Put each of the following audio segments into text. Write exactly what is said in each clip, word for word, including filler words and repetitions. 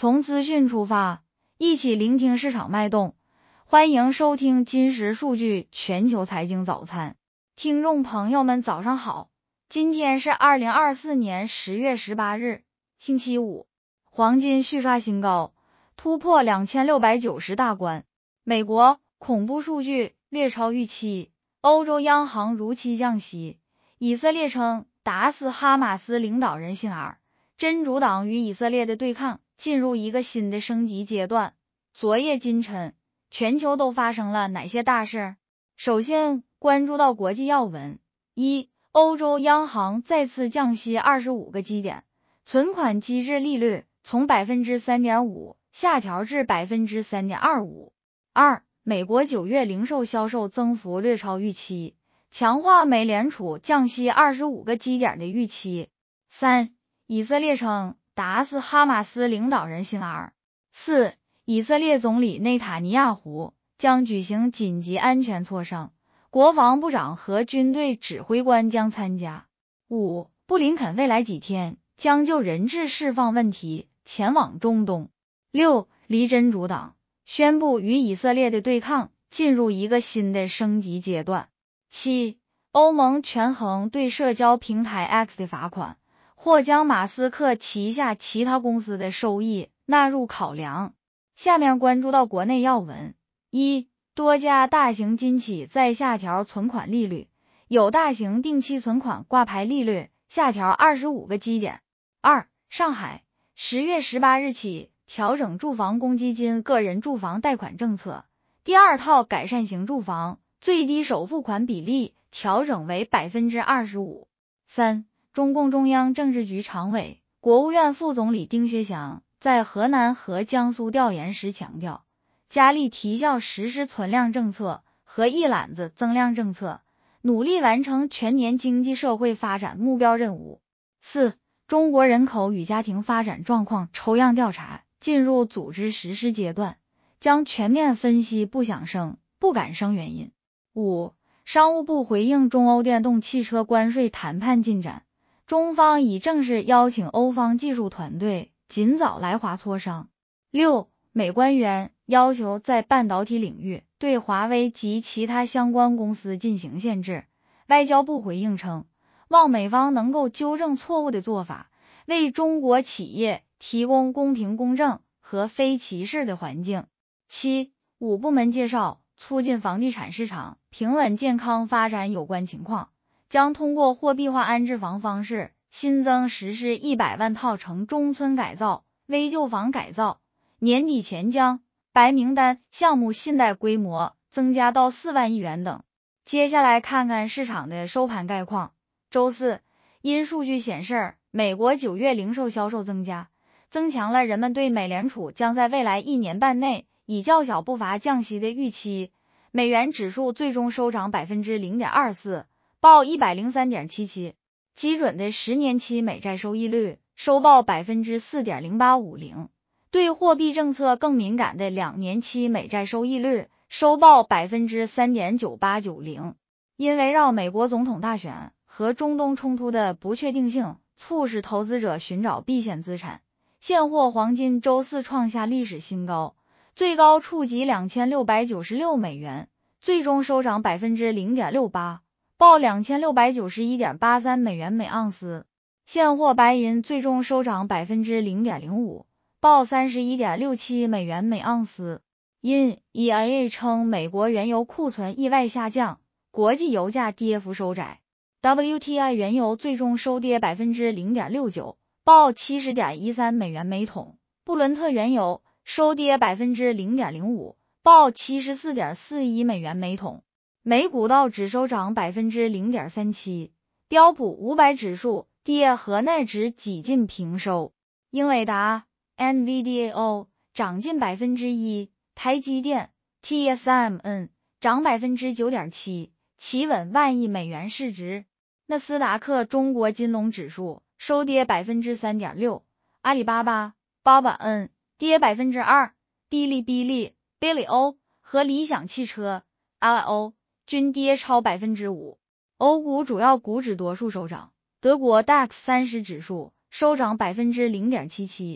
从资讯出发，一起聆听市场脉动。欢迎收听今时数据全球财经早餐。听众朋友们早上好，今天是二零二四年十月十八日，星期五。黄金续刷新高，突破两千六百九十大关。美国恐怖数据略超预期，欧洲央行如期降息。以色列称打死哈马斯领导人辛尔，真主党与以色列的对抗进入一个新的升级阶段。昨夜今晨，全球都发生了哪些大事？首先关注到国际要闻。一、欧洲央行再次降息二十五个基点，存款机制利率从 百分之三点五 下调至 百分之三点二五。二、美国九月零售销售增幅略超预期，强化美联储降息二十五个基点的预期。三、以色列称打死哈马斯领导人辛尔。四、以色列总理内塔尼亚胡将举行紧急安全磋商，国防部长和军队指挥官将参加。五、布林肯未来几天将就人质释放问题前往中东。六、离真主党宣布与以色列的对抗进入一个新的升级阶段。七、欧盟权衡对社交平台 X 的罚款，或将马斯克旗下其他公司的收益纳入考量。下面关注到国内要闻。一、多家大型金企再下调存款利率，有大型定期存款挂牌利率下调二十五个基点。二、上海十月十八日起调整住房公积金个人住房贷款政策，第二套改善型住房最低首付款比例调整为 百分之二十五。三、中共中央政治局常委、国务院副总理丁薛祥在河南和江苏调研时强调，加力提效实施存量政策和一揽子增量政策，努力完成全年经济社会发展目标任务。四、中国人口与家庭发展状况抽样调查进入组织实施阶段，将全面分析不想生、不敢生原因。五、商务部回应中欧电动汽车关税谈判进展，中方已正式邀请欧方技术团队尽早来华磋商。六、美官员要求在半导体领域对华为及其他相关公司进行限制，外交部回应称，望美方能够纠正错误的做法，为中国企业提供公平公正和非歧视的环境。七、五部门介绍促进房地产市场平稳健康发展有关情况，将通过货币化安置房方式新增实施一百万套城中村改造、危旧房改造，年底前将白名单项目信贷规模增加到四万亿元等。接下来看看市场的收盘概况。周四，因数据显示美国九月零售销售增加，增强了人们对美联储将在未来一年半内以较小步伐降息的预期。美元指数最终收涨 百分之零点二四， 报 一百零三点七七。基准的十年期美债收益率收报 百分之四点零八五零， 对货币政策更敏感的两年期美债收益率收报 百分之三点九八九零。 因围绕美国总统大选和中东冲突的不确定性，促使投资者寻找避险资产，现货黄金周四创下历史新高，最高触及两千六百九十六美元，最终收涨 百分之零点六八，报 两千六百九十一点八三美元每盎司。现货白银最终收涨 百分之零点零五， 报 三十一点六七美元每盎司。因 E I A 称美国原油库存意外下降，国际油价跌幅收窄。W T I 原油最终收跌 百分之零点六九， 报 七十点一三美元每桶。布伦特原油收跌 百分之零点零五， 报 七十四点四一美元每桶。美股道指收涨 百分之零点三七， 标普五百指数跌和纳指几近平收。英伟达 N V D A O 涨近 百分之一， 台积电 T S M N 涨 百分之九点七， 企稳万亿美元市值。纳斯达克中国金龙指数收跌 百分之三点六， 阿里巴巴 八百 N 跌 百分之二， 哔哩哔哩 Bilio 和理想汽车 L O 均跌超 百分之五。 欧股主要股指多数收涨，德国 D A X 三十指数收涨 百分之零点七七，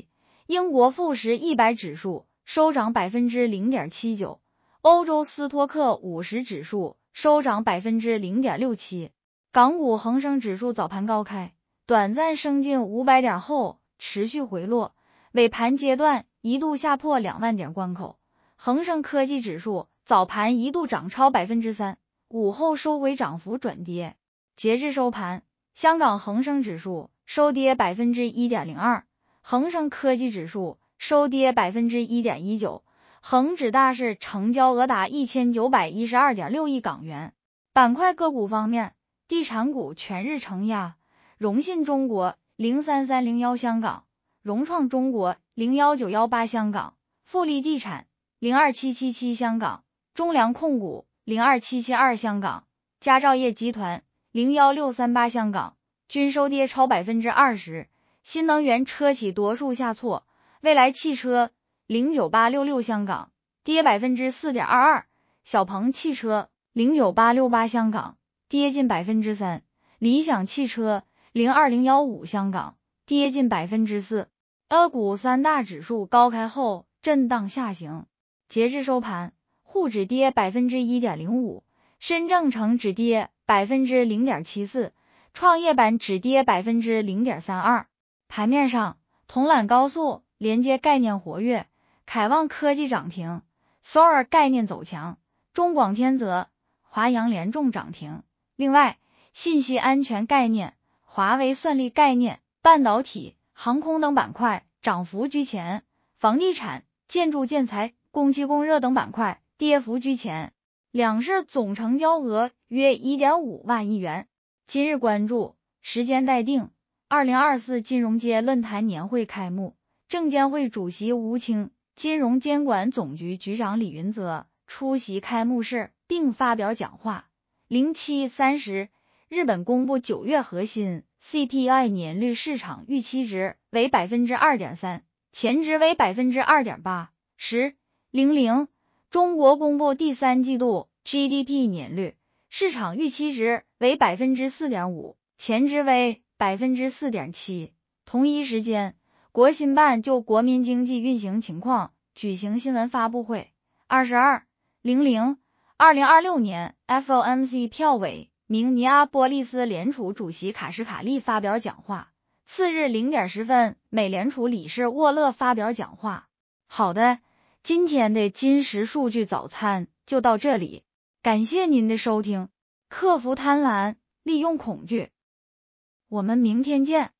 英国富时一百指数收涨 百分之零点七九， 欧洲斯托克五十指数收涨 百分之零点六七。 港股恒生指数早盘高开，短暂升近五百点后持续回落，尾盘阶段一度下破两万点关口。恒生科技指数早盘一度涨超 百分之三， 午后收回涨幅转跌。截至收盘，香港恒生指数收跌 百分之一点零二， 恒生科技指数收跌 百分之一点一九， 恒指大市成交额达 一千九百一十二点六亿港元。板块个股方面，地产股全日承压，融信中国零三三零一香港，融创中国零一九一八香港，富力地产零二七七七香港，中粮控股零二七七二香港，佳兆业集团零一六三八香港均收跌超 百分之二十。 新能源车企多数下挫，蔚来汽车零九八六六香港跌 百分之四点二二， 小鹏汽车零九八六八香港跌近 百分之三， 理想汽车零二零一五香港跌近 百分之四。 A 股三大指数高开后震荡下行，截至收盘，沪指跌 百分之一点零五， 深证成指跌 百分之零点七四， 创业板指跌 百分之零点三二。 盘面上，铜缆高速连接概念活跃，凯旺科技涨停，索尔概念走强，中广天泽、华阳联众涨停。另外，信息安全概念、华为算力概念、半导体、航空等板块涨幅居前，房地产、建筑建材、供气供热等板块跌幅居前。两市总成交额约 一点五万亿元。今日关注，时间待定。二零二四金融街论坛年会开幕，证监会主席吴清、金融监管总局局长李云泽出席开幕式并发表讲话。零七三十，日本公布九月核心 C P I 年率市场预期值为 百分之二点三， 前值为 百分之二点八。 十零零，中国公布第三季度 G D P 年率市场预期值为 百分之四点五， 前值为 百分之四点七。 同一时间，国新办就国民经济运行情况举行新闻发布会。二十二零零，二零二六年 F O M C 票委明尼阿波利斯联储主席卡什卡利发表讲话。次日零点十分，美联储理事沃勒发表讲话。好的，今天的金石数据早餐就到这里，感谢您的收听。克服贪婪，利用恐惧。我们明天见。